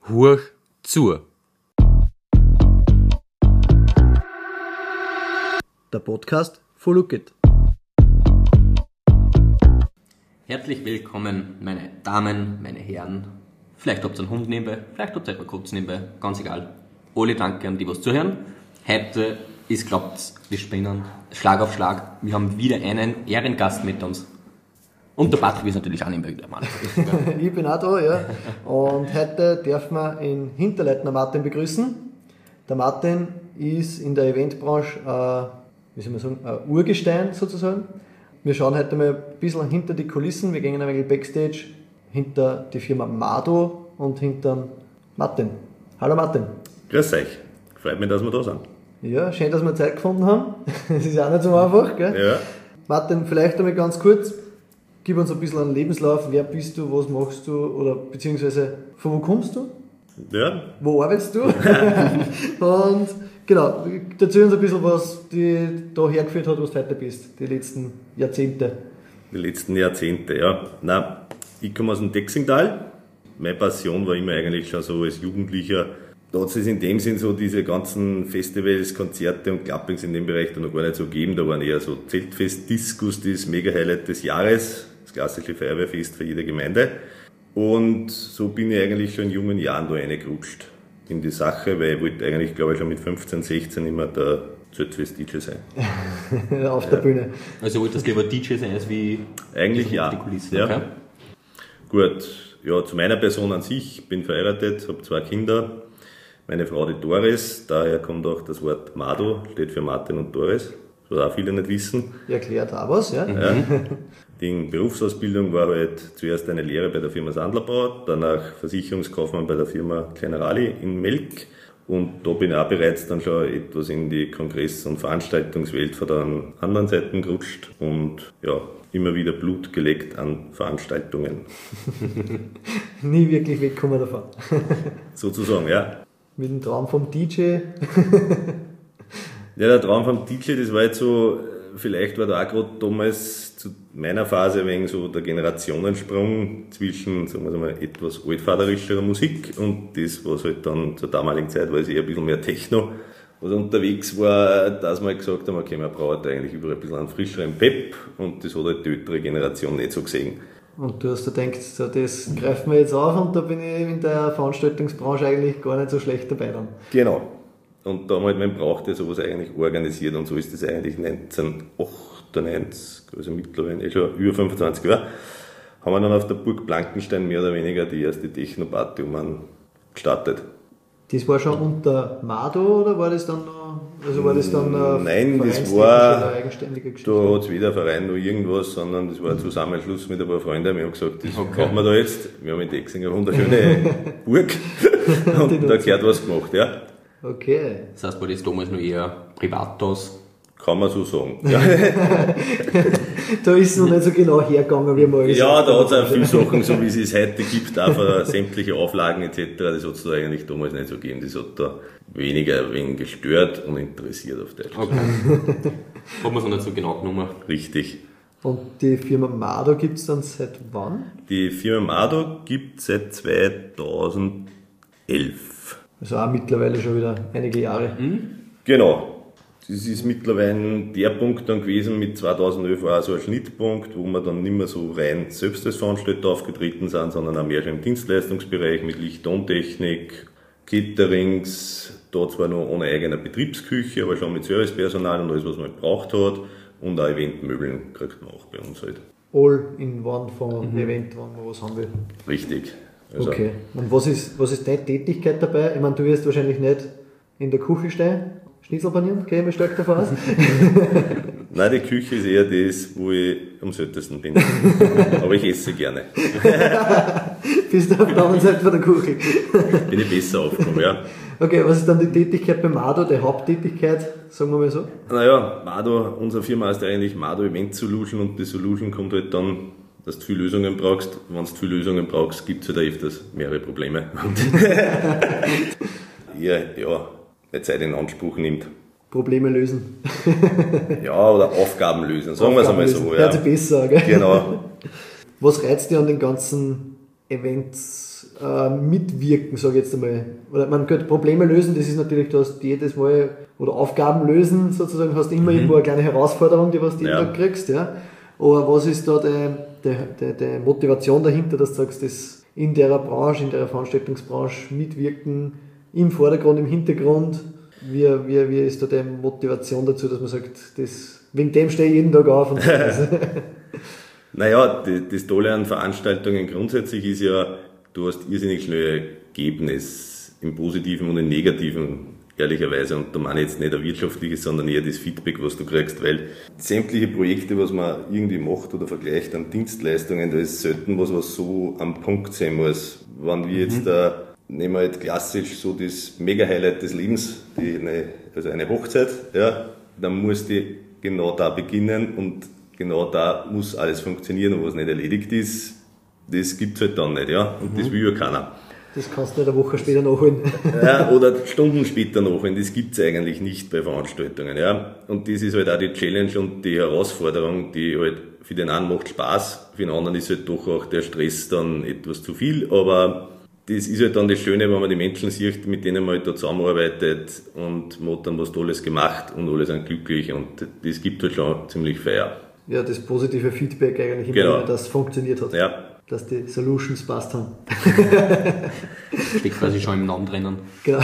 Hurch zu. Der Podcast von Lookit. Herzlich willkommen, meine Damen, meine Herren. Vielleicht habt ihr einen Hund nebenbei, vielleicht habt ihr eine Katze nebenbei, ganz egal. Alle danke an die, was zuhören. Heute ist, glaubt, wir spinnen Schlag auf Schlag. Wir haben wieder einen Ehrengast mit uns. Und der Patrick ist natürlich auch nebenbei wieder Mann. Ich bin auch da, ja. Und heute dürfen wir den Hinterleitner Martin begrüßen. Der Martin ist in der Eventbranche, wie soll man sagen, ein Urgestein sozusagen. Wir schauen heute mal ein bisschen hinter die Kulissen. Wir gehen ein wenig Backstage hinter die Firma Mado und hinter Martin. Hallo Martin. Grüß euch. Freut mich, dass wir da sind. Ja, schön, dass wir Zeit gefunden haben. Das ist auch nicht so einfach, gell? Ja. Martin, vielleicht einmal ganz kurz. Gib uns ein bisschen einen Lebenslauf. Wer bist du, was machst du oder beziehungsweise von wo kommst du? Ja. Wo arbeitest du? Und genau, erzähl uns ein bisschen, was dich da hergeführt hat, was du heute bist, die letzten Jahrzehnte. Die letzten Jahrzehnte, ja. Nein, ich komme aus dem Dexingtal. Meine Passion war immer eigentlich schon so als Jugendlicher. Da hat es in dem Sinn so diese ganzen Festivals, Konzerte und Clubbings in dem Bereich da noch gar nicht so gegeben. Da waren eher so Zeltfest, Discos, das Mega-Highlight des Jahres, das klassische Feuerwehrfest für jede Gemeinde. Und so bin ich eigentlich schon in jungen Jahren da reingerutscht in die Sache, weil ich wollte eigentlich, glaube ich, schon mit 15, 16 immer der Zeltfest-DJ sein. Auf der Bühne. Also wolltest du lieber DJ sein als wie eigentlich ja. die Kulissen? Ja. Okay. Gut, ja, zu meiner Person an sich. Ich bin verheiratet, habe 2 Kinder. Meine Frau, die Doris, daher kommt auch das Wort Mado, steht für Martin und Doris, was auch viele nicht wissen. Erklärt auch was, ja? Ja. Die Berufsausbildung war halt zuerst eine Lehre bei der Firma Sandlerbauer, danach Versicherungskaufmann bei der Firma Generali in Melk. Und da bin ich auch bereits dann schon etwas in die Kongress- und Veranstaltungswelt von der anderen Seite gerutscht und ja, immer wieder Blut geleckt an Veranstaltungen. Nie wirklich wegkommen davon. Sozusagen, ja. Mit dem Traum vom DJ. Ja, der Traum vom DJ, das war jetzt so, vielleicht war da auch gerade damals zu meiner Phase ein wenig so der Generationensprung zwischen, sagen wir mal, etwas altvaterischerer Musik und das, was halt dann zur damaligen Zeit war, es eher ein bisschen mehr Techno, was unterwegs war, dass wir halt gesagt haben, okay, man braucht eigentlich überall ein bisschen einen frischeren Pep und das hat halt die ältere Generation nicht so gesehen. Und du hast da gedacht, so, das greifen wir jetzt auf und da bin ich in der Veranstaltungsbranche eigentlich gar nicht so schlecht dabei dann. Genau. Und da haben halt, man brauchte sowas eigentlich organisiert und so ist das eigentlich 1998, also mittlerweile schon über 25 Jahre, haben wir dann auf der Burg Blankenstein mehr oder weniger die erste Techno-Party gestartet. Das war schon unter Mado oder war das dann noch, also war das dann nein, das war, eigenständige Geschichte? da hat es weder Verein noch irgendwas, sondern das war ein Zusammenschluss mit ein paar Freunden. Wir haben gesagt, das machen wir da jetzt. Wir haben in Dexing eine wunderschöne Burg und da gehört was gemacht, ja. Okay. Das heißt, war das damals noch eher Privatos? Kann man so sagen. Ja, Da ist es noch nicht so genau hergegangen, wie man ja, da hat es auch viele Sachen, so wie es es heute gibt, auch von sämtliche Auflagen etc., das hat es da eigentlich damals nicht so gegeben. Das hat da weniger ein wenig gestört und interessiert auf Deutsch. Okay. Hat man es noch nicht so genau genommen. Richtig. Und die Firma Mado gibt es dann seit wann? Die Firma Mado gibt es seit 2011. Also auch mittlerweile schon wieder einige Jahre. Genau. Das ist mittlerweile der Punkt dann gewesen, mit 2011 war auch so ein Schnittpunkt, wo wir dann nicht mehr so rein selbst als Veranstalter aufgetreten sind, sondern auch mehr schon im Dienstleistungsbereich mit Licht-Tontechnik, Caterings, da zwar noch ohne eigene Betriebsküche, aber schon mit Servicepersonal und alles, was man gebraucht hat, und auch Eventmöbeln kriegt man auch bei uns halt. All in one von Event, wenn man was haben will. Richtig. Also, Okay. Und was ist deine Tätigkeit dabei? Ich meine, du wirst wahrscheinlich nicht in der Küche stehen, Schnitzel panieren, gehe ich mir stark davon aus. Nein, die Küche ist eher das, wo ich am seltensten bin. Aber ich esse gerne. Bist du auf der anderen Seite von der Küche. Bin ich besser aufgekommen, ja. Okay, was ist dann die Tätigkeit bei Mado, die Haupttätigkeit, sagen wir mal so? Naja, Mado, unsere Firma heißt eigentlich Mado Event Solution und die Solution kommt halt dann, dass du viele Lösungen brauchst. Wenn du viele Lösungen brauchst, gibt es halt öfters mehrere Probleme. ja, eine Zeit in Anspruch nimmt. Probleme lösen. Ja, oder Aufgaben lösen, sagen wir es einmal so. Ja. Hört sich besser, gell? Genau. Was reizt dich an den ganzen Events mitwirken, sage ich jetzt einmal. Oder man könnte Probleme lösen, das ist natürlich, du hast jedes Mal, oder Aufgaben lösen sozusagen, hast immer irgendwo eine kleine Herausforderung, die was du jeden Tag kriegst. Ja. Aber was ist da die Motivation dahinter, dass du sagst, das in der Branche, in der Veranstaltungsbranche mitwirken, im Vordergrund, im Hintergrund, wie ist da die Motivation dazu, dass man sagt, wegen dem stehe ich jeden Tag auf und so. Naja, das Tolle an Veranstaltungen grundsätzlich ist ja, du hast irrsinnig schnell Ergebnis im Positiven und im Negativen, ehrlicherweise. Und da meine ich jetzt nicht ein wirtschaftliches, sondern eher das Feedback, was du kriegst, weil sämtliche Projekte, was man irgendwie macht oder vergleicht an Dienstleistungen, da ist selten was so am Punkt sein muss. Wenn wir jetzt nehmen wir halt klassisch so das Mega-Highlight des Lebens, also eine Hochzeit, ja, dann muss die genau da beginnen und genau da muss alles funktionieren, und was nicht erledigt ist, das gibt's halt dann nicht, ja, und das will ja keiner. Das kannst du nicht eine Woche später nachholen. Ja, oder Stunden später nachholen, das gibt's eigentlich nicht bei Veranstaltungen, ja, und das ist halt auch die Challenge und die Herausforderung, die halt für den einen macht Spaß, für den anderen ist halt doch auch der Stress dann etwas zu viel, aber das ist halt dann das Schöne, wenn man die Menschen sieht, mit denen man halt da zusammenarbeitet, und man hat dann was Tolles gemacht und alle sind glücklich, und das gibt halt schon ziemlich Feier. Ja, das positive Feedback eigentlich immer, genau, dass es funktioniert hat. Ja. Dass die Solutions passt haben. Steckt quasi schon im Namen drinnen. Genau.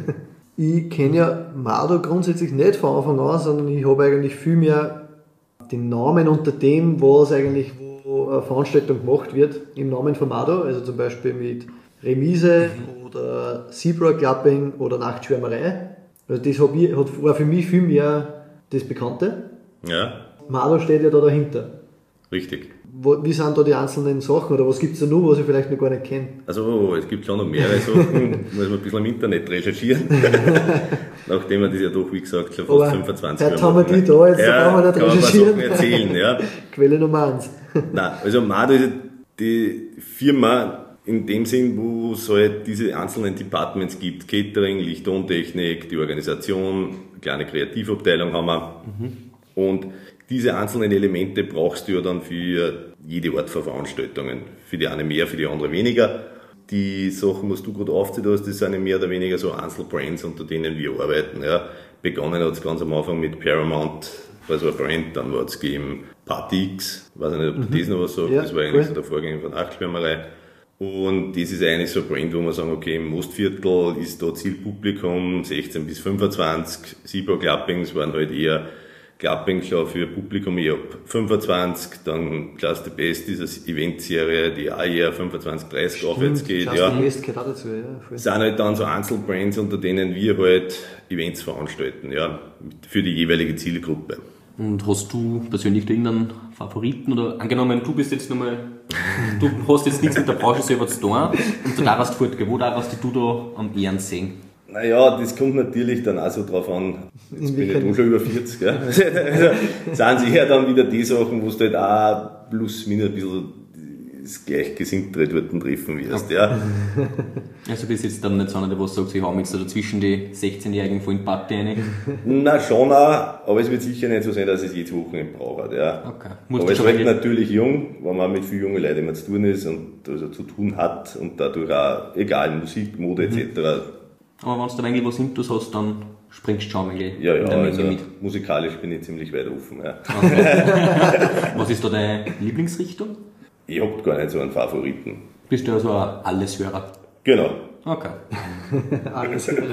Ich kenne ja Mado grundsätzlich nicht von Anfang an, sondern ich habe eigentlich viel mehr den Namen unter dem, wo eine Veranstaltung gemacht wird, im Namen von Mado, also zum Beispiel mit Remise oder Zebra Clubbing oder Nachtschwärmerei. Also das war für mich viel mehr das Bekannte. Ja. Mado steht ja da dahinter. Richtig. Wie sind da die einzelnen Sachen, oder was gibt es da noch, was ich vielleicht noch gar nicht kenne? Also es gibt schon noch mehrere Sachen, muss man ein bisschen im Internet recherchieren. Nachdem wir das ja doch, wie gesagt, schon fast 25 Jahre heute haben wir die da, jetzt brauchen wir nicht recherchieren. Kann man erzählen, ja. Quelle Nummer 1. Nein, also Mado ist die Firma in dem Sinn, wo es halt diese einzelnen Departments gibt, Catering, Licht- und Tontechnik, die Organisation, eine kleine Kreativabteilung haben wir. Und diese einzelnen Elemente brauchst du ja dann für jede Art von Veranstaltungen. Für die eine mehr, für die andere weniger. Die Sachen, was du gerade aufzählt hast, das sind ja mehr oder weniger so Einzelbrands, unter denen wir arbeiten. Ja. Begonnen hat es ganz am Anfang mit Paramount, also ein Brand, dann war es gegeben Party X, weiß ich nicht, ob du das noch was sagst, ja, das war eigentlich so der Vorgänger von Nachtschwärmerei. Und das ist eigentlich so ein Brand, wo wir sagen, okay, im Mostviertel ist da Zielpublikum 16 bis 25, Zebra Clubbings waren halt eher Clubbing schon für Publikum ab 25, dann Class the Best, diese Eventserie, die auch eher 25, 30 aufwärts geht. Class the Best gehört auch dazu, ja. Voll. Sind halt dann so Einzelbrands, unter denen wir halt Events veranstalten, ja, für die jeweilige Zielgruppe. Und hast du persönlich irgendeinen Favoriten, oder angenommen, du bist jetzt nochmal, du hast jetzt nichts mit der Branche selber zu tun und du darfst fortgehen, wo darfst du da am ehesten sehen? Naja, das kommt natürlich dann auch so drauf an, jetzt bin ich dann schon über 40, gell? Sind sicher dann wieder die Sachen, wo du halt auch plus minus ein bisschen das Gleichgesinnte dort treffen wirst, ja. Also bist jetzt dann nicht so einer, der was sagt, ich hau mich jetzt da dazwischen die 16-Jährigen vollen Party rein? Na schon auch, aber es wird sicher nicht so sein, dass es jedes Wochenende braucht, ja. Okay. Aber es wird natürlich jung, wenn man mit vielen jungen Leuten immer zu tun ist und also zu tun hat und dadurch auch, egal, Musik, Mode etc. Aber wenn du da eigentlich was Intus hast, dann springst du schon eigentlich ja, in der Menge also mit. Musikalisch bin ich ziemlich weit offen. Ja. Okay. Was ist da deine Lieblingsrichtung? Ich hab gar nicht so einen Favoriten. Bist du also ein Alleshörer? Genau. Okay. Alleshörer.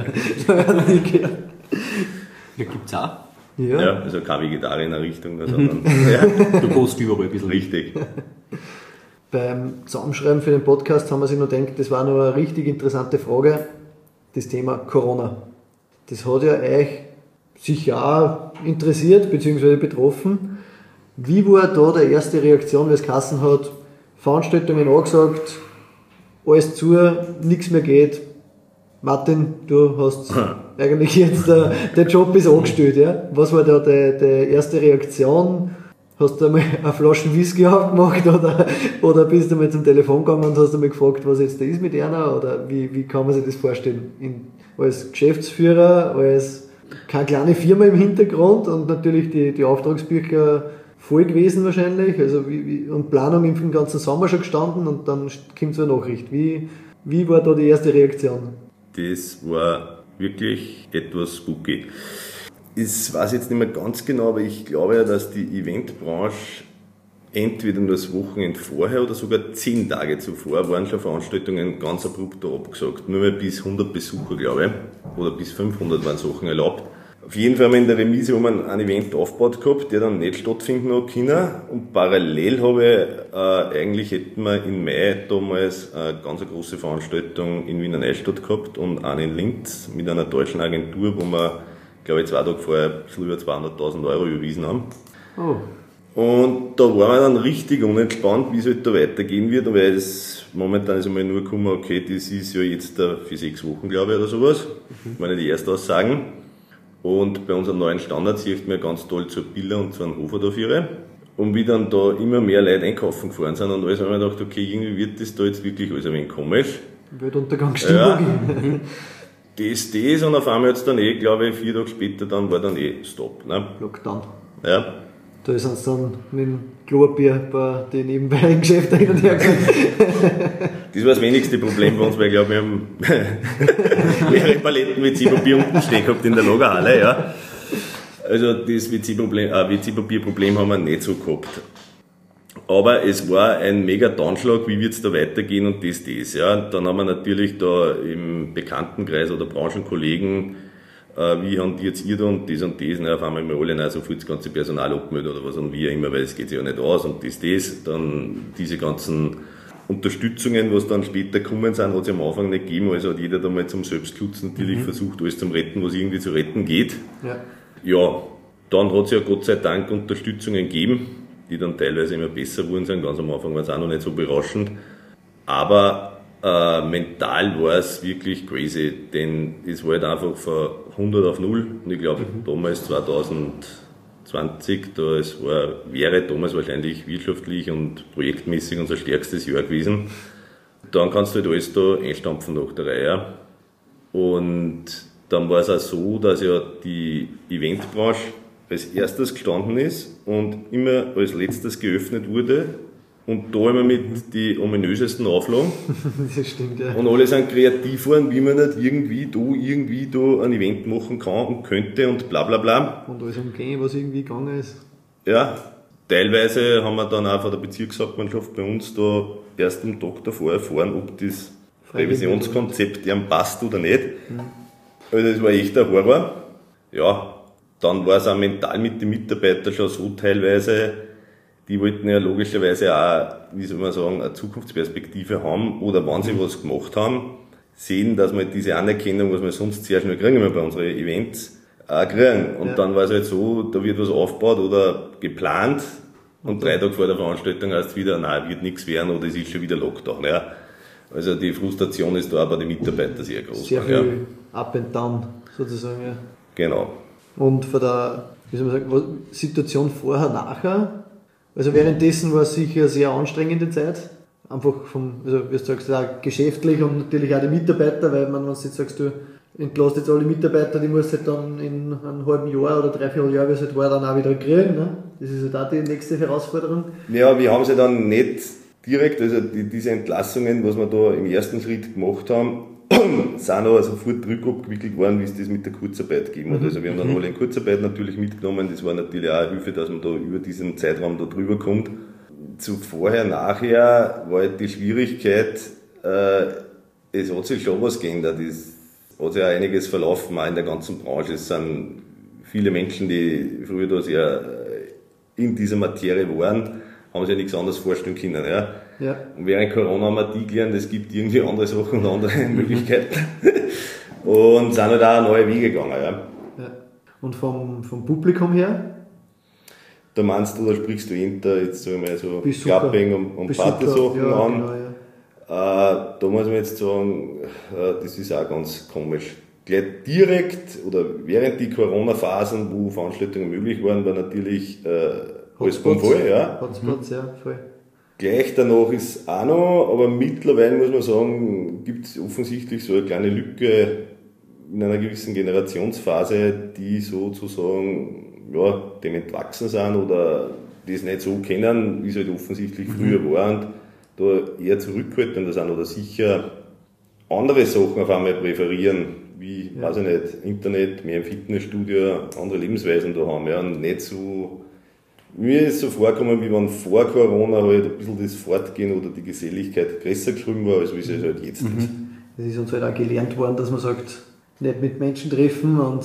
Ja, gibt's auch. Ja, also keine Vegetarier in der Richtung, sondern ja. Du gehst überall ein bisschen. Richtig. Beim Zusammenschreiben für den Podcast haben wir sich noch gedacht, das war noch eine richtig interessante Frage, das Thema Corona. Das hat ja euch sicher auch interessiert bzw. betroffen. Wie war da die erste Reaktion, wie es geheißen hat, Veranstaltungen angesagt, alles zu, nichts mehr geht. Martin, du hast eigentlich jetzt, der Job ist angestellt, ja? Was war da die erste Reaktion? Hast du einmal eine Flasche Whisky aufgemacht oder bist du mal zum Telefon gegangen und hast einmal gefragt, was jetzt da ist mit einer? Oder wie kann man sich das vorstellen? Als Geschäftsführer, als keine kleine Firma im Hintergrund und natürlich die Auftragsbücher voll gewesen wahrscheinlich, also und Planung im ganzen Sommer schon gestanden und dann kommt so eine Nachricht. Wie Wie war da die erste Reaktion? Das war wirklich etwas spooky. Ich weiß jetzt nicht mehr ganz genau, aber ich glaube ja, dass die Eventbranche entweder nur das Wochenende vorher oder sogar 10 Tage zuvor waren schon Veranstaltungen ganz abrupt abgesagt. Nur mehr bis 100 Besucher, glaube ich, oder bis 500 waren Sachen erlaubt. Auf jeden Fall haben wir in der Remise ein Event aufgebaut gehabt, der dann nicht stattfinden hat können. Und parallel eigentlich hätten wir im Mai damals eine ganz große Veranstaltung in Wiener Neustadt gehabt und eine in Linz mit einer deutschen Agentur, wo wir, glaube ich, 2 Tage vorher ein bisschen über 200.000 Euro überwiesen haben. Oh. Und da waren wir dann richtig unentspannt, wie es halt da weitergehen wird, weil es momentan ist einmal nur gekommen, okay, das ist ja jetzt für 6 Wochen, glaube ich, oder sowas. Meine die Erstaussagen. Und bei unserem neuen Standard sieht man ganz toll zur Billa und zu einem Hofer dafür. Und wie dann da immer mehr Leute einkaufen gefahren sind und alles, haben wir gedacht, okay, irgendwie wird das da jetzt wirklich alles ein wenig komisch. Weltuntergangsstimmung. Ja. Das und auf einmal hat es dann glaube ich, 4 Tage später dann war dann Stopp. Ne? Lockdown. Ja. Da sind sie dann mit dem Klopapier bei den nebenbei Geschäften hin und her gegangen. Das war das wenigste Problem bei uns, weil ich glaube, wir haben mehrere Paletten WC-Papier unten stehen gehabt in der Lagerhalle. Ja. Also das WC-Papier-Problem haben wir nicht so gehabt. Aber es war ein mega Downschlag, wie wird es da weitergehen und das. Ja. Dann haben wir natürlich da im Bekanntenkreis oder Branchenkollegen, wie hantiert ihr da und das. Ne? Auf einmal haben wir alle sofort das ganze Personal abgemeldet oder was und wie immer, weil es geht sich ja nicht aus und das. Dann diese ganzen Unterstützungen, was dann später gekommen sind, hat es am Anfang nicht gegeben. Also hat jeder da mal zum Selbstschutz natürlich versucht, alles zum Retten, was irgendwie zu retten geht. Ja, dann hat es ja Gott sei Dank Unterstützungen gegeben, die dann teilweise immer besser wurden sind. Ganz am Anfang war es auch noch nicht so berauschend. Aber mental war es wirklich crazy, denn es war halt einfach von 100 auf 0. Und ich glaube, damals 2020, wäre damals wahrscheinlich wirtschaftlich und projektmäßig unser stärkstes Jahr gewesen. Dann kannst du halt alles da einstampfen nach der Reihe. Und dann war es auch so, dass ja die Eventbranche als erstes gestanden ist und immer als letztes geöffnet wurde. Und da immer mit die ominösesten Auflagen. Das stimmt, ja. Und alle sind kreativ geworden, wie man nicht irgendwie da ein Event machen kann und könnte und bla bla bla. Und alles umgehen, was irgendwie gegangen ist. Ja, teilweise haben wir dann auch von der Bezirkshauptmannschaft bei uns da erst am Tag davor erfahren, ob das Revisionskonzept dem passt oder nicht. Also das war echt ein Horror. Ja, dann war es auch mental mit den Mitarbeitern schon so teilweise, die wollten ja logischerweise auch, wie soll man sagen, eine Zukunftsperspektive haben oder wenn sie was gemacht haben, sehen, dass wir diese Anerkennung, was wir sonst sehr schnell kriegen, immer bei unseren Events, auch kriegen. Und dann war es halt so, da wird was aufgebaut oder geplant und 3 Tage vor der Veranstaltung heißt es wieder, nein, wird nichts werden oder es ist schon wieder Lockdown. Ja. Also die Frustration ist da auch bei den Mitarbeitern sehr groß. Sehr viel up and down, sozusagen. Ja. Genau. Und von der, wie soll man sagen, Situation vorher, nachher, also währenddessen war es sicher eine sehr anstrengende Zeit. Einfach also wie du sagst, auch geschäftlich und natürlich auch die Mitarbeiter, weil wenn du jetzt sagst, du entlässt jetzt alle Mitarbeiter, die musst du halt dann in einem halben Jahr oder 3-4 Jahren, wie es halt war, dann auch wieder kriegen. Ne? Das ist halt auch die nächste Herausforderung. Ja, wir haben sie dann nicht direkt, also diese Entlassungen, was wir da im ersten Schritt gemacht haben, sind aber sofort rückabgewickelt worden, wie es das mit der Kurzarbeit gegeben hat. Also wir haben dann alle in Kurzarbeit natürlich mitgenommen, das war natürlich auch eine Hilfe, dass man da über diesen Zeitraum da drüber kommt. Zu vorher, nachher war halt die Schwierigkeit, es hat sich schon was geändert, es hat sich auch einiges verlaufen, auch in der ganzen Branche. Es sind viele Menschen, die früher da sehr in dieser Materie waren, haben sich ja nichts anderes vorstellen können. Ja. Ja. Und während Corona haben wir die gelernt, es gibt irgendwie andere Sachen und andere Möglichkeiten. Und sind halt auch neue Wege gegangen. Ja. Ja. Und vom Publikum her? Da meinst du, da sprichst du jetzt sagen wir so Clubbing und Partysachen an. Genau, ja. Da muss man jetzt sagen, das ist auch ganz komisch. Gleich direkt oder während die Corona-Phasen, wo Veranstaltungen möglich waren, war natürlich alles voll. Ja. Hotspots, ja, voll. Gleich danach ist auch noch, aber mittlerweile muss man sagen, gibt es offensichtlich so eine kleine Lücke in einer gewissen Generationsphase, die sozusagen dem entwachsen sind oder das nicht so kennen, wie es halt offensichtlich früher war und da eher zurückhaltender sind oder sicher andere Sachen auf einmal präferieren, wie, weiß ich nicht, Internet, mehr im Fitnessstudio, andere Lebensweisen da haben, ja, und nicht so, mir ist so vorgekommen, wie wenn vor Corona halt ein bisschen das Fortgehen oder die Geselligkeit größer geschrieben war, als wie es halt jetzt ist. Es ist uns halt auch gelernt worden, dass man sagt, nicht mit Menschen treffen und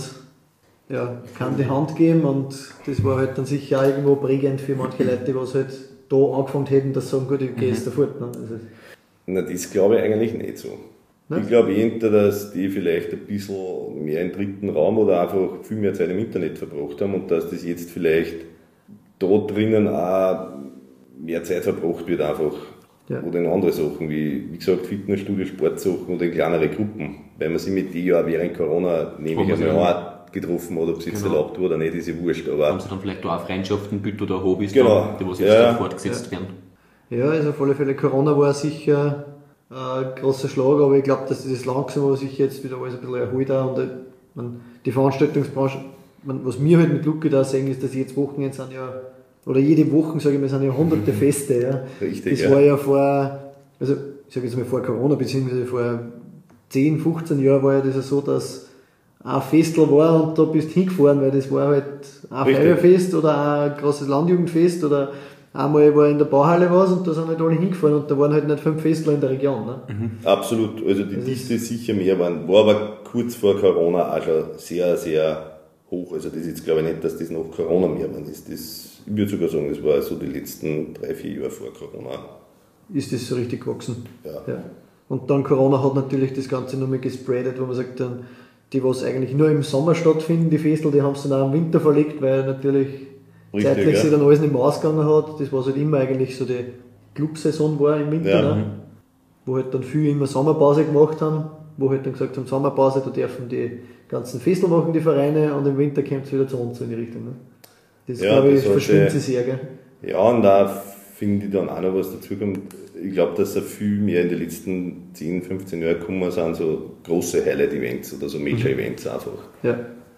ja, kann die Hand geben, und das war halt dann sicher auch irgendwo prägend für manche Leute, die was halt da angefangen hätten, dass sie sagen, gut, ich gehe jetzt da fort. Ne? Also, Na, das glaube ich eigentlich nicht so. Ne? Ich glaube eher, dass die vielleicht ein bisschen mehr im dritten Raum oder einfach viel mehr Zeit im Internet verbracht haben und dass das jetzt vielleicht da drinnen auch mehr Zeit verbracht wird einfach. Ja. Oder in andere Sachen, wie gesagt, Fitnessstudio, Sportsachen oder in kleinere Gruppen. Weil man sich mit denen ja während Corona nämlich einmal auch getroffen hat, ob es jetzt erlaubt war oder nicht, ist ja wurscht. Aber haben sie dann vielleicht auch Freundschaften bildet oder Hobbys, genau. Die was jetzt fortgesetzt werden. Ja, also auf alle Fälle, Corona war sicher ein großer Schlag, aber ich glaube, dass das langsam sich jetzt wieder alles ein bisschen erholt hat. Und die Veranstaltungsbranche, was wir halt mit Luki da sehen, ist, dass jetzt Wochenende sind ja, oder jede Woche, sage ich mal, sind ja hunderte Feste. Ja. Richtig, das war ja vor, also ich sage jetzt mal vor Corona, beziehungsweise vor 10, 15 Jahren war ja das so, dass ein Festel war und da bist du hingefahren, weil das war halt ein Feuerfest oder ein großes Landjugendfest oder einmal war in der Bauhalle was und da sind halt alle hingefahren und da waren halt nicht 5 Festler in der Region. Ne? Absolut, also die Dichte ist sicher mehr, war aber kurz vor Corona auch schon sehr, sehr hoch. Also das ist jetzt glaube ich nicht, dass das nach Corona mehr war. Ich würde sogar sagen, das war so die letzten 3-4 Jahre vor Corona. Ist das so richtig gewachsen? Ja. Und dann Corona hat natürlich das Ganze nochmal gespreadet, wo man sagt, dann die, was eigentlich nur im Sommer stattfinden, die Festel, die haben es dann auch im Winter verlegt, weil natürlich zeitlich sich dann alles nicht mehr ausgegangen hat. Das was halt immer eigentlich so die Clubsaison war im Winter, ne? Wo halt dann viele immer Sommerpause gemacht haben, wo halt dann gesagt haben, Sommerpause, da dürfen die ganzen Festel machen, die Vereine, und im Winter kommt es wieder zu uns in die Richtung. Ne? Das glaube ich, verschwimmt sich sehr, gell? Ja, und da finde ich dann auch noch was dazu kommt. Ich glaube, dass da viel mehr in den letzten 10, 15 Jahren gekommen sind, so große Highlight-Events oder so Major-Events einfach. Ja.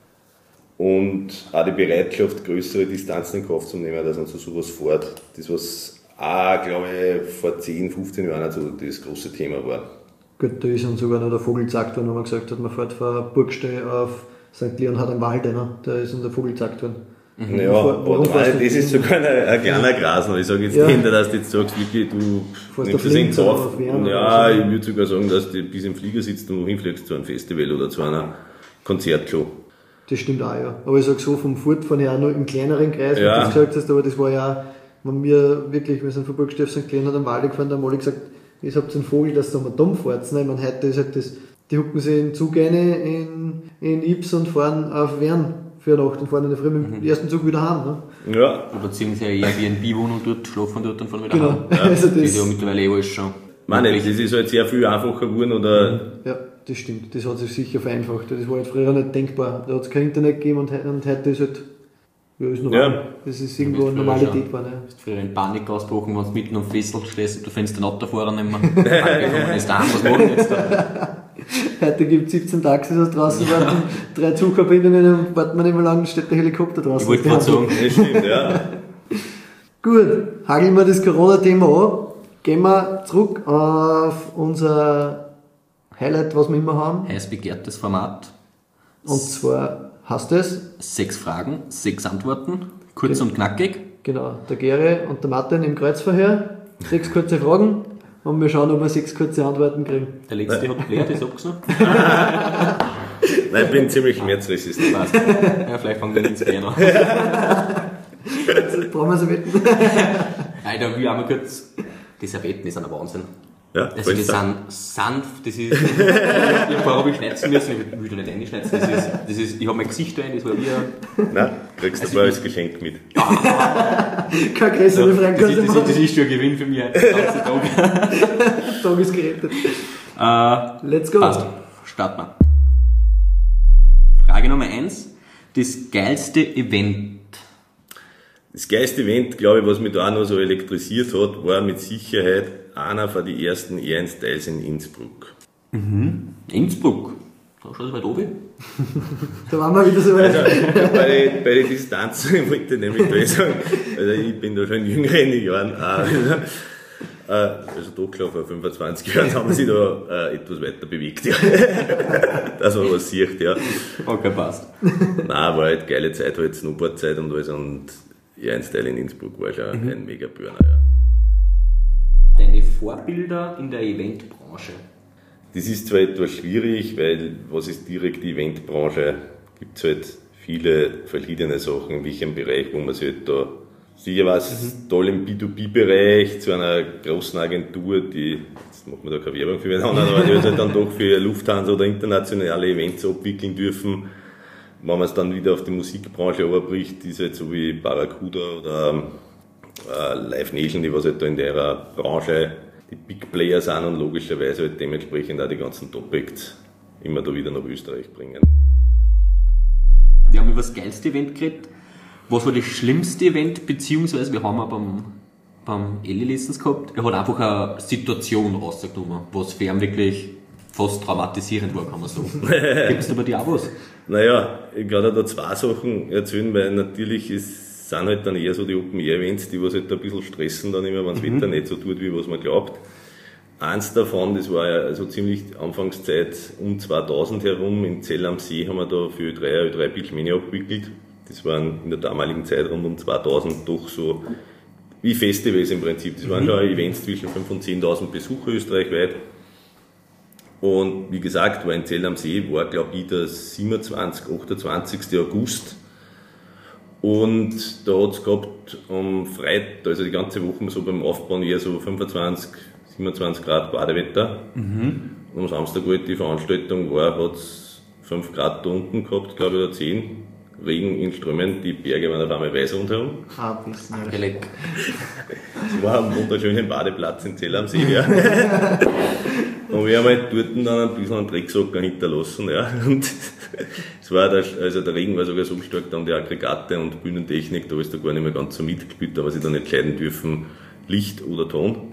Und auch die Bereitschaft, größere Distanzen in Kauf zu nehmen, dass man so sowas fährt. Das, was auch, glaube ich, vor 10, 15 Jahren so das große Thema war. Gut, da ist uns sogar noch der Vogel gesagt worden, wo man gesagt hat, man fährt von Burgstall auf St. Leonhard am Walde, ne? Da ist uns der Vogel gesagt worden. Ja, das ist sogar ein kleiner Grasner. Ich sage jetzt nicht, dass du jetzt sagst, wirklich, du nimmst das in Kauf. Ja, ich würde sogar sagen, dass du bis im Flieger sitzt und noch hinfliegst zu einem Festival oder zu einer Konzertshow. Das stimmt auch, ja. Aber ich sage so, vom Fortfahren her auch noch im kleineren Kreis, wie du das gesagt hast, aber das war ja, wenn wir sind von Burgstall auf St. Leonhard am Walde gefahren, da haben alle gesagt, ich habt einen Vogel, dass du mal dumm fährst. Ich meine, heute ist halt das, die hucken sich in Zug in Ips und fahren auf Wern für eine Nacht und fahren in der Früh mit dem ersten Zug wieder heim. Ne? Ja. Oder beziehungsweise Airbnb wohnen und dort schlafen dort und fahren wieder heim. Ja. Also das ist ja mittlerweile alles schon. Das ist halt sehr viel einfacher geworden, oder? Ja, das stimmt. Das hat sich sicher vereinfacht. Das war halt früher nicht denkbar. Da hat es kein Internet gegeben und heute ist halt, ist normal. Ja. Das ist irgendwo eine Normalität geworden. Ja. Du bist früher in Panik ausgebrochen, wenn du mitten am Fessel stehst und du findest den Autofahrer nicht mehr. Ist daheim, was machen wir jetzt da? Heute gibt es 17 Taxis aus draußen, warten 3 Zugverbindungen und warten wir nicht mehr lang, steht der Helikopter draußen. Ich wollte gerade sagen, das stimmt, ja. Gut, hageln wir das Corona-Thema an. Gehen wir zurück auf unser Highlight, was wir immer haben. Heiß begehrtes Format. Und zwar heißt es 6 Fragen, 6 Antworten, kurz und knackig. Genau, der Gere und der Martin im Kreuzverhör. 6 kurze Fragen. Und wir schauen, ob wir 6 kurze Antworten kriegen. Der letzte hat bläht, ich sag's noch. Nein, ich bin ziemlich schmerzresistent. Ja, vielleicht fangen wir ins Gehen an. Jetzt brauchen wir Servetten. Nein, da will ich einmal kurz. Die Servetten ist ein Wahnsinn. Ja, also die sind sanft, das ist. Ich habe ich schneiden müssen, ich will da nicht einschneiden. Das ist, ich habe mein Gesicht rein, das war wie ein. Nein, kriegst du als Geschenk mit. Kein größere Frage. Das ist schon ein Gewinn für mich, den ganzen Tag. Der Tag ist gerettet. Let's go. Passt. Starten wir. Frage Nummer 1. Das geilste Event. Das geilste Event, glaube ich, was mich da auch noch so elektrisiert hat, war mit Sicherheit einer von den ersten Ehrenstyles in Innsbruck. Innsbruck? Da schaut es weit oben. Da waren wir wieder so weit. Also, bei den Distanzen wollte ich nämlich da sagen, also ich bin da schon jünger in den Jahren. Also doch, klar, vor 25 Jahren haben wir sich da etwas weiter bewegt, ja. Dass man was sieht, ja. Okay, passt. Nein, war halt geile Zeit, halt Snowboard-Zeit und alles und ja, ein Style in Innsbruck war schon ein Mega-Burner, ja. Deine Vorbilder in der Eventbranche? Das ist zwar etwas schwierig, weil was ist direkt die Eventbranche? Gibt es halt viele verschiedene Sachen, in welchem Bereich, wo man sich halt da sicher was toll im B2B-Bereich zu einer großen Agentur, die, jetzt macht man da keine Werbung für wen anderen, aber die halt dann doch für Lufthansa oder internationale Events abwickeln dürfen. Wenn man es dann wieder auf die Musikbranche überbricht, ist halt so wie Barracuda oder Live Nation, die was halt da in der Branche die Big Player sind und logischerweise halt dementsprechend auch die ganzen Top-Acts immer da wieder nach Österreich bringen. Wir haben über das geilste Event geredet. Was war das schlimmste Event, beziehungsweise wir haben auch beim Eli letztens gehabt, er hat einfach eine Situation rausgenommen, was für ihn wirklich fast traumatisierend war, kann man sagen. Gibt es da bei dir auch was? Naja, ich kann da zwei Sachen erzählen, weil natürlich sind halt dann eher so die Open-Air-Events, die was halt ein bisschen stressen dann immer, wenn das Wetter nicht so tut, wie was man glaubt. Eins davon, das war ja also ziemlich Anfangszeit um 2000 herum, in Zell am See haben wir da für Ö3 Beachmania abgewickelt. Das waren in der damaligen Zeit rund um 2000 doch so wie Festivals im Prinzip. Das waren schon Events zwischen 5.000 und 10.000 Besucher österreichweit. Und wie gesagt, war in Zell am See, war glaube ich der 28. August. Und da hat es gehabt am Freitag, also die ganze Woche so beim Aufbauen eher so 25, 27 Grad Badewetter. Und am Samstag, wo die Veranstaltung war, hat es 5 Grad da unten gehabt, glaube ich, oder 10. Regen in Strömen, die Berge waren auf einmal weiß rundherum. Bisschen. Es war ein wunderschöner Badeplatz in Zell am See, ja. Und wir haben halt dort dann ein bisschen einen Drecksacker hinterlassen, ja. Und es war der Regen war sogar so stark, da haben die Aggregate und Bühnentechnik, da ist da gar nicht mehr ganz so mitgespielt, aber sie dann entscheiden dürfen, Licht oder Ton.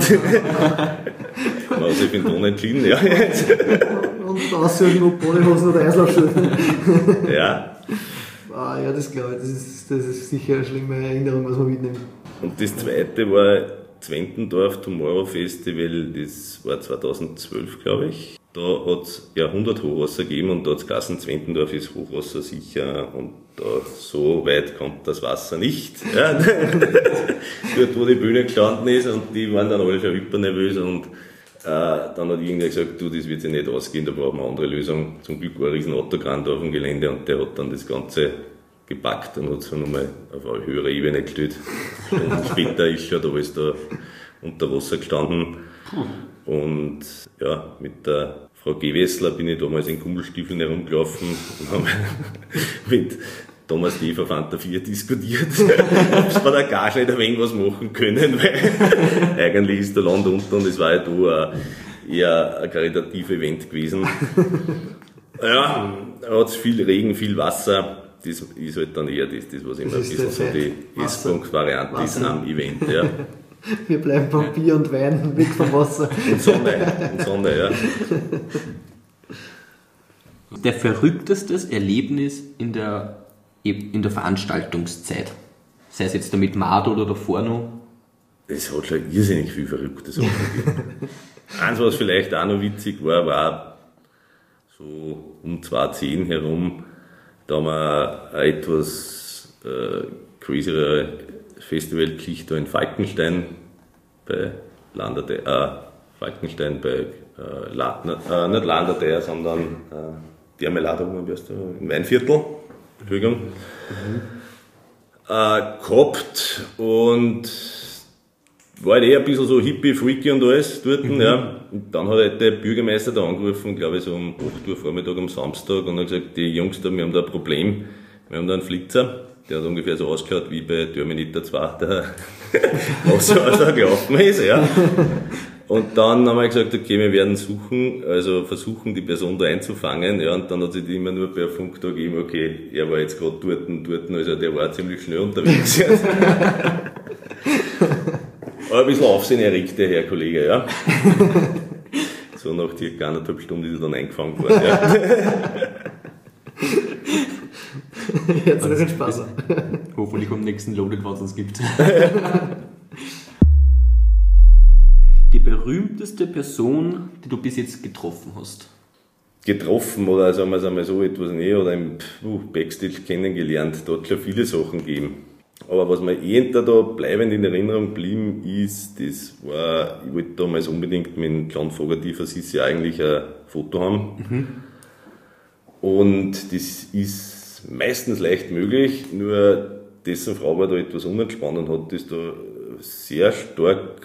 Man hat sich für den Ton entschieden, ja. Und aussuchen, ob Bodyhosen oder Eislaufschuhe. Ja. Ja, das glaube ich, das ist sicher eine schlimme Erinnerung, was man mitnimmt. Und das zweite war Zwentendorf Tomorrow Festival, das war 2012, glaube ich. Da hat es ja 100 Hochwasser gegeben und da hat es geheißen, Zwentendorf ist Hochwasser sicher und da so weit kommt das Wasser nicht. Ja. Dort, wo die Bühne gestanden ist und die waren dann alle schon hypernervös und dann hat irgendwer gesagt, du, das wird sich nicht ausgehen, da brauchen wir eine andere Lösung. Zum Glück war ein riesen Autogrand auf dem Gelände und der hat dann das Ganze gepackt und hat es nochmal auf eine höhere Ebene gestellt. Stunden später ist schon da alles da unter Wasser gestanden. Und ja, mit der Frau Gewessler bin ich damals in Kummelstiefeln herumgelaufen und habe mit Thomas D. von Fanta 4 diskutiert, ob sie bei der Gage nicht ein wenig was machen können, weil eigentlich ist der Land unter und es war ja da eher ein karitatives Event gewesen. Ja, da hat es viel Regen, viel Wasser. Das ist halt dann eher das was immer ein bisschen so die S-Punkt-Variante ist am Event. Ja. Wir bleiben vom Bier und Wein weg vom Wasser. Und Sonne, ja. Der verrückteste Erlebnis in der Veranstaltungszeit? Sei es jetzt damit Mad oder davor noch? Es hat schon irrsinnig viel verrückte Sachen gegeben. Eins, was vielleicht auch noch witzig war so um 2010 herum, da haben wir eine etwas crazyere Festivalgeschichte in Falkenstein bei Falkenstein bei nicht Landerdeier, sondern Dermelade, im Weinviertel, Entschuldigung, gehabt und war halt ein bisschen so hippie, freaky und alles dort, ja. Und dann hat halt der Bürgermeister da angerufen, glaube ich so um 8 Uhr Vormittag am Samstag und hat gesagt, die Jungs da, wir haben da ein Problem, wir haben da einen Flitzer, der hat ungefähr so ausgeschaut wie bei Terminator 2, der was so gelaufen ist, ja. Und dann haben wir gesagt, okay, wir werden versuchen, die Person da einzufangen, ja, und dann hat sich die immer nur per Funk da gegeben, okay, er war jetzt gerade dort, also der war ziemlich schnell unterwegs. Aber ein bisschen Aufsehen erregt der Herr Kollege, ja. So nach circa 1,5 Stunden ist er dann eingefangen worden, ja. Jetzt noch einen Spaß. Hoffentlich am nächsten Loaded, was es gibt. berühmteste Person, die du bis jetzt getroffen hast? Getroffen oder sagen wir es einmal so etwas näher oder im Backstage kennengelernt. Da hat schon viele Sachen gegeben. Aber was mir da bleibend in Erinnerung geblieben ist, das war, ich wollte damals unbedingt mit dem John Fogerty von Sissi eigentlich ein Foto haben. Und das ist meistens leicht möglich, nur dessen Frau war da etwas unentspannt und hat das da sehr stark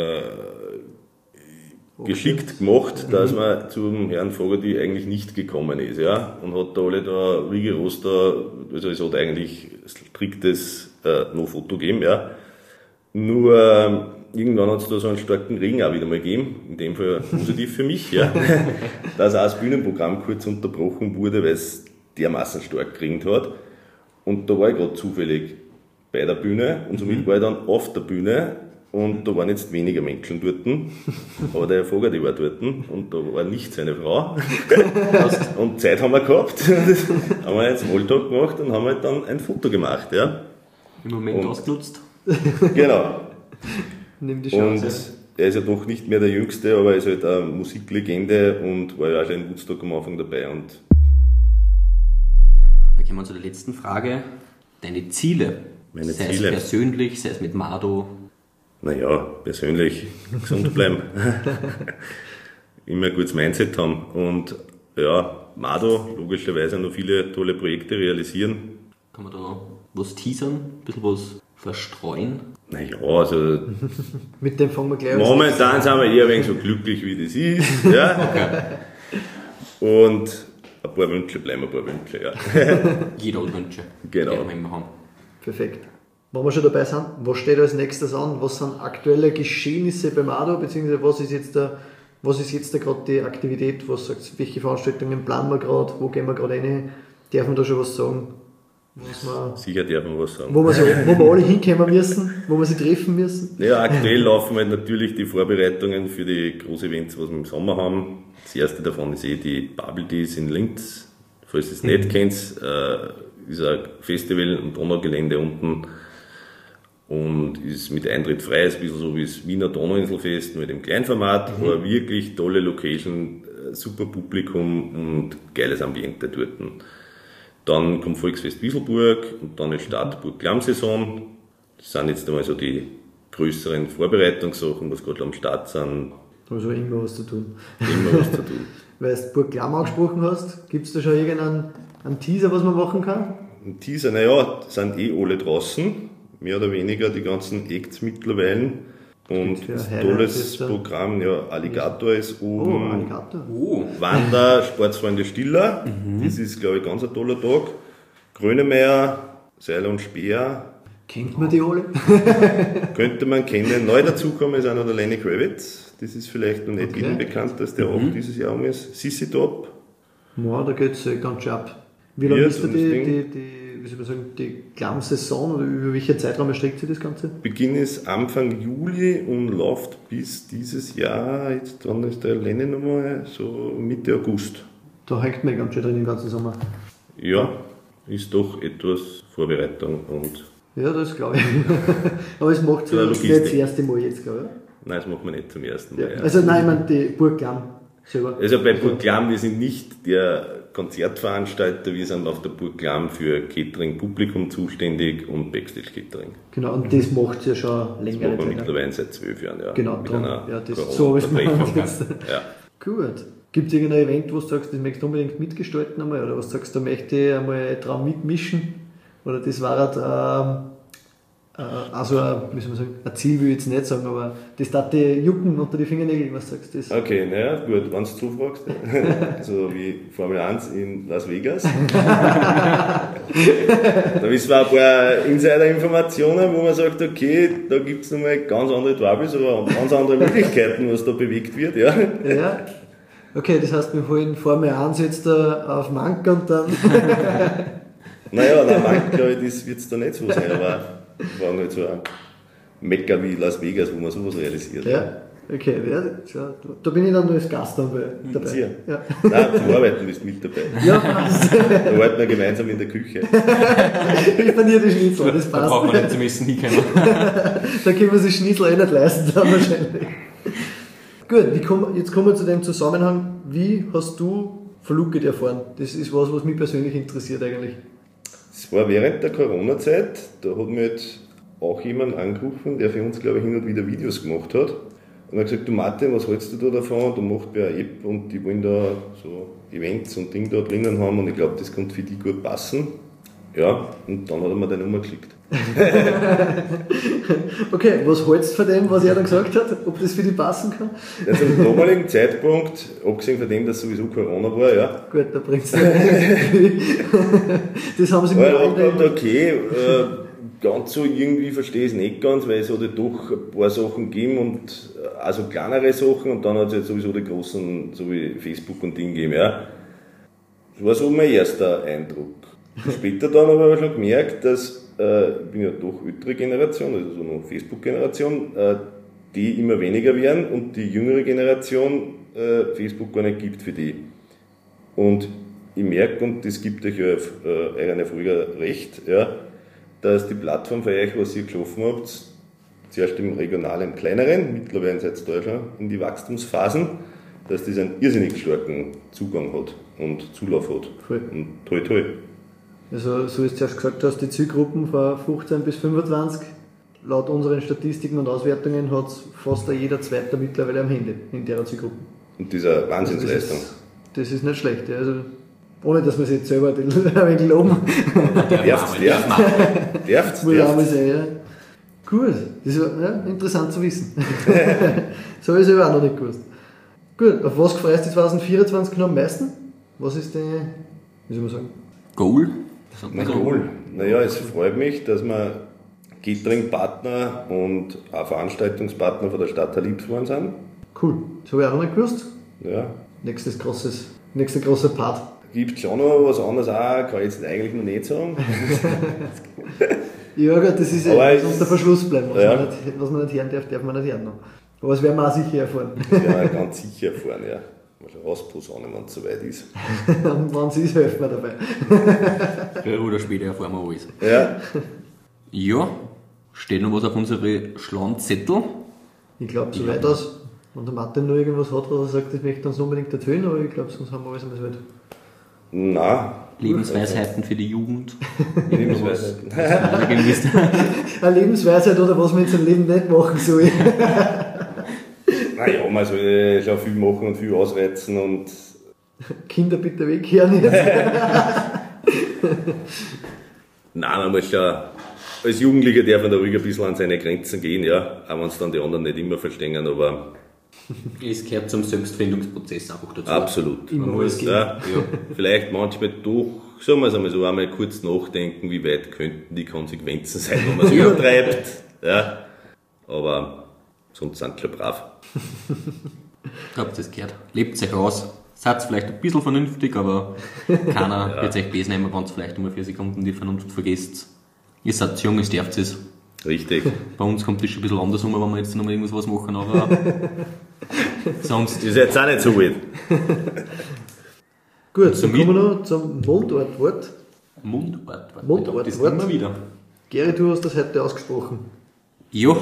geschickt gemacht, dass man zum Herrn Fogerty eigentlich nicht gekommen ist, ja, und hat da alle da rigoros also es hat eigentlich striktes No-Foto gegeben, ja. Nur irgendwann hat es da so einen starken Regen auch wieder mal gegeben, in dem Fall positiv für mich, ja, dass auch das Bühnenprogramm kurz unterbrochen wurde, weil es dermaßen stark geregnet hat. Und da war ich gerade zufällig bei der Bühne und somit war ich dann auf der Bühne. Und da waren jetzt weniger Menschen dort, aber der Herr Fogerty war dort und da war nicht seine Frau. Und Zeit haben wir gehabt, haben wir jetzt Smalltalk gemacht und haben halt dann ein Foto gemacht. Ja. Im Moment ausgenutzt. Genau. Nimm die Chance. Und er ist ja doch nicht mehr der Jüngste, aber er ist halt eine Musiklegende und war ja auch schon in Woodstock am Anfang dabei. Und Da kommen wir zu der letzten Frage. Deine Ziele. Meine sei Ziele. es persönlich, sei es mit Mado. naja, persönlich gesund bleiben. Immer ein gutes Mindset haben. Und ja, Mado, logischerweise noch viele tolle Projekte realisieren. Kann man da noch was teasern, ein bisschen was verstreuen? Naja, also Mit dem fangen wir gleich an. momentan sind wir eher ein wenig so glücklich, wie das ist. Ja? Und ein paar Wünsche bleiben ein paar Wünsche, ja. Jeder hat Wünsche. Genau. Die wir immer haben. Perfekt. Wenn wir schon dabei sind, was steht als nächstes an? Was sind aktuelle Geschehnisse beim ADO, beziehungsweise was ist jetzt da gerade die Aktivität? Was sagst du, welche Veranstaltungen planen wir gerade? Wo gehen wir gerade rein? Darf man da schon was sagen? Sicher darf man was sagen. Wo wir alle hinkommen müssen, wo wir sie treffen müssen? Ja, aktuell laufen halt natürlich die Vorbereitungen für die Großevents, was wir im Sommer haben. Das erste davon ist die Bubble Tees in Linz. Falls ihr es nicht kennt, ist ein Festival am Donaugelände unten und ist mit Eintritt frei, ist ein bisschen so wie das Wiener Donauinselfest, nur im Kleinformat, aber wirklich tolle Location, super Publikum und geiles Ambiente dort. Dann kommt Volksfest Wieselburg und dann ist Start Burg-Klamm-Saison. Das sind jetzt einmal so die größeren Vorbereitungssachen, was gerade am Start sind. Also immer was zu tun. Immer was zu tun. Weil du Burg Klamm angesprochen hast, gibt es da schon irgendeinen Teaser, was man machen kann? Ein Teaser, naja, sind alle draußen, mehr oder weniger die ganzen Acts mittlerweile. Und Ja, ein Highlight tolles ist da. Programm, ja, Alligator ist Oh, oben. Alligator. Oh, Wander, Sportsfreunde Stiller, das ist, glaube ich, ganz ein toller Tag. Grönemeyer, Seiler und Speer, Kennt man die alle? könnte man kennen. Neu dazukommen ist auch noch der Lenny Kravitz, das ist vielleicht noch nicht Okay. jedem bekannt, dass der auch dieses Jahr um ist. Sissi Top, Ja, da geht es ganz schön ab. Wie lange Ja, ist da so das wie soll man sagen, die Klamm-Saison oder über welchen Zeitraum erstreckt sich das Ganze? Beginn ist Anfang Juli und läuft bis dieses Jahr, jetzt dann ist der Lenny nochmal, so Mitte August. Da hängt man ganz schön drin den ganzen Sommer. Ja, ist doch etwas Vorbereitung und Ja, das glaube ich. Aber es macht Ja, nicht Logistik. das erste Mal jetzt, glaube nein, das macht man nicht zum ersten ich. Mal. Ja. Ja. Also nein, ich meine die Burg Klamm selber. Also bei Burg Klamm, wir sind nicht der Konzertveranstalter, wir sind auf der Burg Klamm für Catering Publikum zuständig und Backstage Catering. Genau, und das macht es ja schon Das länger. machen wir mittlerweile seit 12 Jahren, ja. Genau, Mit drum. einer Ja, das so ist man Corona-Unterbrechung. jetzt. Ja. Gut. Gibt es irgendein Event, wo du sagst, das möchtest du unbedingt mitgestalten einmal? Oder was sagst du, da möchte ich einmal dran mitmischen? Oder das war halt, also, wie soll man sagen, ein Ziel will ich jetzt nicht sagen, aber das tat die jucken unter die Fingernägel, was sagst du? Das? Okay, naja, gut, wenn du zufragst. So wie Formel 1 in Las Vegas. Da wissen wir ein paar Insider-Informationen, wo man sagt, okay, da gibt es nochmal ganz andere Troubles oder ganz andere Möglichkeiten, was da bewegt wird. Ja. Ja. Okay, das heißt, wir holen Formel 1 jetzt auf Mank und dann. Naja, der Markt, glaube ich, das wird es da nicht so sein, aber wir waren halt so ein Mecker wie Las Vegas, wo man sowas realisiert. Ja, okay, ja, da bin ich dann nur als Gast dabei. Sicher. Ja, Nein, zum Arbeiten bist du mit dabei. ja passt. Da arbeiten wir gemeinsam in der Küche. Ich verliere die Schnitzel, das da passt. braucht man nicht zum Essen hinkommen. Da können wir sich Schnitzel eh nicht leisten, dann wahrscheinlich. Gut, jetzt kommen wir zu dem Zusammenhang. Wie hast du von Lookit erfahren? Das ist was mich persönlich interessiert eigentlich. Es war während der Corona-Zeit, da hat mir jetzt auch jemand angerufen, der für uns, glaube ich, hin und wieder Videos gemacht hat. Und er hat gesagt, du Martin, was hältst du da davon? Du machst ja eine App und die wollen da so Events und Dinge da drinnen haben und ich glaube, das könnte für die gut passen. Ja, und dann hat er mir die Nummer geschickt. Okay, was hältst du von dem, was er dann gesagt hat? Ob das für die passen kann? Also am damaligen Zeitpunkt, abgesehen von dem, dass sowieso Corona war, ja. Gut, da bringst du das haben sie mir auch gedacht, okay, ganz so irgendwie verstehe ich es nicht ganz, weil es hat ja doch ein paar Sachen gegeben und also kleinere Sachen und dann hat es jetzt sowieso die großen, so wie Facebook und Ding gegeben, ja. Das war so mein erster Eindruck. Später dann habe ich schon gemerkt, dass ich bin ja doch ältere Generation, also so eine Facebook-Generation, die immer weniger werden und die jüngere Generation Facebook gar nicht gibt für die. Und ich merke, und das gibt euch ja euren Erfolger recht, ja, dass die Plattform für euch, was ihr geschaffen habt, zuerst im regionalen, kleineren, mittlerweile seid ihr da schon in die Wachstumsphasen, dass das einen irrsinnig starken Zugang hat und Zulauf hat. Voll. Und toll, toll. Also, so ist zuerst gesagt, dass die Zielgruppen von 15 bis 25, laut unseren Statistiken und Auswertungen hat es fast jeder Zweite mittlerweile am Handy in der Zielgruppe. Und dieser Wahnsinnsleistung. Das ist nicht schlecht. Ja. Also, ohne dass man sich jetzt selber ein wenig loben. Darf's. Muss auch mal sein, ja. Gut, das ist ja, interessant zu wissen. So habe ich es aber auch noch nicht gewusst. Gut, auf was freust du 2024 noch am meisten? Was ist dein, wie soll man sagen? Goal? Na cool. Naja, es freut mich, dass wir Catering-Partner und auch Veranstaltungspartner von der Stadt Halib geworden sind. Cool, das habe ich auch noch nicht gewusst. Ja. Nächster großer Part. Gibt schon noch was anderes auch, kann ich jetzt eigentlich noch nicht sagen. Ja gut, das ist ja Aber was unter Verschluss bleiben. Ja. Was man nicht hören darf man nicht hören noch. Aber das werden wir auch sicher erfahren. Das werden wir ganz sicher erfahren, ja. Mal schon ausposaunen, wenn es soweit ist. Und wenn es ist, helfen wir dabei. Früher oder später erfahren wir alles. Ja. Ja, steht noch was auf unsere schlauen Zettel? Ich glaube, so weit aus, wenn der Martin noch irgendwas hat, was er sagt, das möchte er uns unbedingt erzählen, aber ich glaube, sonst haben wir alles einmal so weit. Nein. Lebensweisheiten für die Jugend. Lebensweisheiten. Eine Lebensweisheit oder was man in seinem Leben nicht machen soll. Naja, man soll schon viel machen und viel ausreizen und. Kinder bitte wegkehren jetzt. Nein, man muss schon. Als Jugendlicher darf man da ruhig ein bisschen an seine Grenzen gehen, ja. Auch wenn es dann die anderen nicht immer verstehen, aber. Es gehört zum Selbstfindungsprozess einfach dazu. Absolut. Immer Man alles muss geben. da, vielleicht manchmal doch, sagen wir es einmal so, einmal kurz nachdenken, wie weit könnten die Konsequenzen sein, wenn man es übertreibt. Ja. Aber sonst sind sie schon brav. Ich glaube, das gehört. Lebt euch aus. Seid vielleicht ein bisschen vernünftig, aber keiner wird euch besen nehmen, wenn ihr vielleicht nur 4 Sekunden die Vernunft vergesst. Ihr seid jung, ihr dürft es. Richtig. Bei uns kommt das schon ein bisschen anders um, wenn wir jetzt noch mal irgendwas machen, aber sonst. Ist jetzt auch nicht so wild. Gut, dann kommen wir noch zum Mundortwort. Mundort. Das immer wieder. Gary, du hast das heute ausgesprochen. Ja,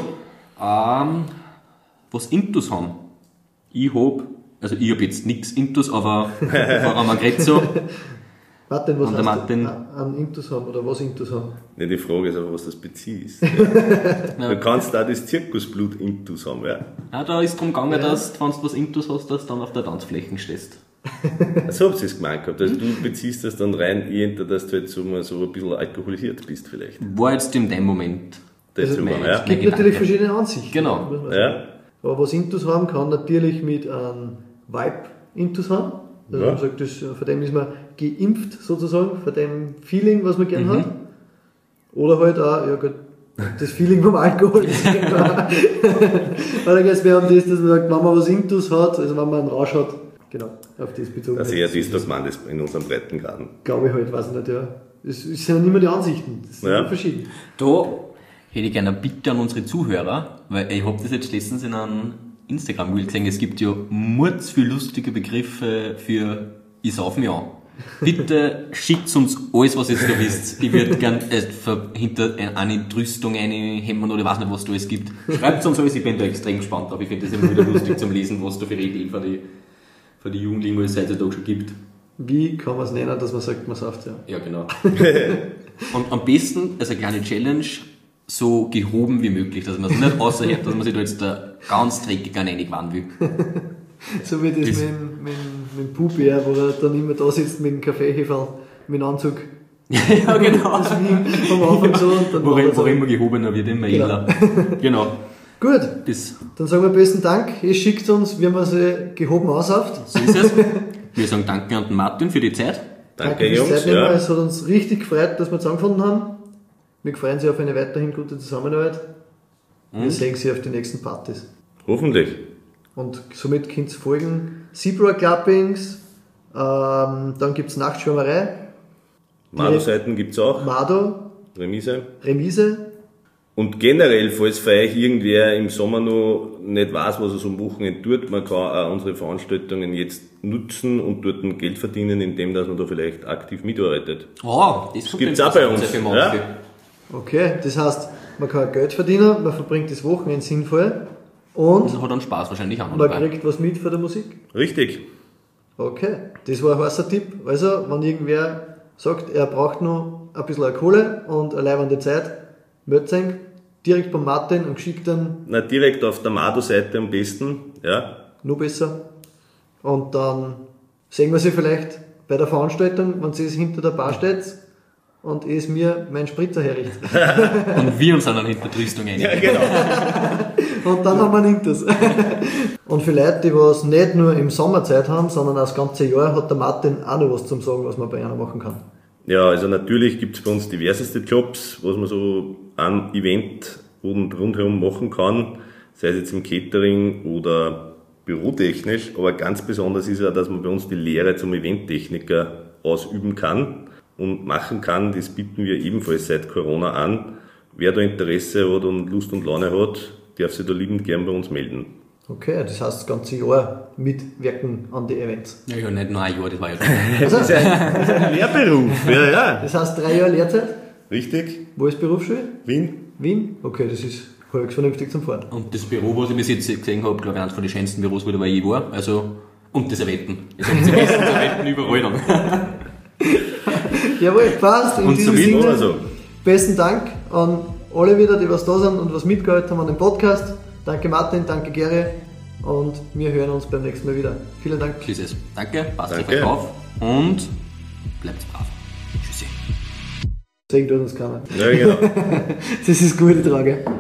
was Intus haben. Ich hab jetzt nichts Intus, aber warum man gerade so. Martin, was Und der heißt Martin- an Intus haben oder was Intus haben? Nee, die Frage ist aber, was das beziehst. Du kannst auch das Zirkusblut intus haben, ja. Ja, da ist drum gegangen, dass, wenn du was Intus hast, dass du dann auf der Tanzfläche stehst. So habt ihr es gemeint gehabt. Also du beziehst das dann rein, dass du jetzt so mal so ein bisschen alkoholisiert bist vielleicht. War jetzt in dem Moment. Das Also, mal, nein, ja. Es gibt Gedanke. natürlich verschiedene Ansichten. Genau. muss man sagen. Ja. Aber was Intus haben kann, natürlich mit einem Vibe Intus haben. Also Ja. man sagt, von dem ist man geimpft sozusagen, von dem Feeling, was man gern hat. Oder halt auch, ja gut, das Feeling vom Alkohol. Oder geht es mehr um das, dass man sagt, wenn man was Intus hat, also wenn man einen Rausch hat, genau, auf das bezogen. Also eher das, dass man das in unserem Breitengraden. Glaube ich halt, weiß ich nicht, ja. Es sind ja nicht mehr die Ansichten, das sind Ja. verschieden. Da hätte ich gerne eine Bitte an unsere Zuhörer, weil ich habe das jetzt letztens in einem Instagram-Reel gesehen, es gibt ja mords viele lustige Begriffe für ich sauf mich an. Bitte schickt uns alles, was ihr da wisst. Ich würde gern hinter eine Entrüstung reinhämmern oder ich weiß nicht, was da alles gibt. Schreibt uns alles, ich bin da extrem gespannt drauf. Ich finde das immer wieder lustig zum Lesen, was da für Ideen für die Jugendlichen es heutzutage schon gibt. Wie kann man es nennen, dass man sagt, man sauft, ja? Ja, genau. Und am besten, als eine kleine Challenge, so gehoben wie möglich, dass man es nicht außerhält, dass man sich da jetzt da ganz dreckig reingewandt will. So wie das mit dem Pupi, wo er dann immer da sitzt mit dem Kaffeeheferl, mit dem Anzug. Ja, genau. Das wie vom Anfang so und dann wo immer gehobener wird, immer edler. Genau. Gut, Das, dann sagen wir besten Dank. Ihr schickt uns, wie man sie gehoben aussauft. so ist es. Wir sagen danke an den Martin für die Zeit. Danke fürs Jungs. Zeitnehmen. Ja. Es hat uns richtig gefreut, dass wir zusammengefunden haben. Wir freuen sich auf eine weiterhin gute Zusammenarbeit. Wir sehen Sie auf die nächsten Partys. Hoffentlich. Und somit könnt ihr folgen. Zebra Clubbings, dann gibt es Nachtschwärmerei, Mado-Seiten gibt es auch. Mado, Remise. Remise. Und generell, falls für euch irgendwer im Sommer noch nicht weiß, was er so am Wochenende tut, man kann auch unsere Veranstaltungen jetzt nutzen und dort Geld verdienen, indem dass man da vielleicht aktiv mitarbeitet. Oh, das Gibt's auch bei uns, Für manche. ja? Okay, das heißt, man kann Geld verdienen, man verbringt das Wochenende sinnvoll und Das hat dann Spaß wahrscheinlich auch noch man dabei. kriegt was mit von der Musik. Richtig. Okay, das war ein heißer Tipp. Also, wenn irgendwer sagt, er braucht noch ein bisschen Kohle und eine leibende Zeit, meldet sich direkt beim Martin und geschickt dann Na, direkt auf der Mado-Seite am besten, ja. noch besser. Und dann sehen wir sie vielleicht bei der Veranstaltung, wenn sie hinter der Bar steht und es mir meinen Spritzer herrichtet. Und wir uns dann hinter die Rüstung rein. Ja, genau. Und dann haben wir ihn das. Und für Leute, die was nicht nur im Sommer Zeit haben, sondern auch das ganze Jahr, hat der Martin auch noch was zum Sagen, was man bei einer machen kann. Ja, also natürlich gibt's bei uns diverseste Jobs, was man so am Event und rundherum machen kann, sei es jetzt im Catering oder bürotechnisch, aber ganz besonders ist ja, dass man bei uns die Lehre zum Eventtechniker ausüben kann und machen kann. Das bieten wir ebenfalls seit Corona an. Wer da Interesse hat und Lust und Laune hat, darf sich da liebend gern bei uns melden. Okay, das heißt das ganze Jahr mitwirken an die Events. Ja, nicht nur ein Jahr, das war ja schon. Das ist ein Lehrberuf, ja, ja. Das heißt 3 Jahre Lehrzeit. Richtig? Wo ist Berufsschule? Wien? Wien? Okay, das ist halbwegs vernünftig zum Fahren. Und das Büro, was ich bis jetzt gesehen habe, glaube ich, eines von den schönsten Büros, wo ich je war. Also, und das Erwetten. Ich sage, sie besten Erwetten überall dann. Jawohl, passt. In Und diesem so wie- Sinne, Also, besten Dank an alle wieder, die was da sind und was mitgehalten haben an dem Podcast. Danke Martin, danke Gary und wir hören uns beim nächsten Mal wieder. Vielen Dank. Tschüss. Danke, passt auf Danke. euch auf und bleibt brav. Tschüssi. Sehen tut uns keiner. ja, genau. Das ist eine gute Frage.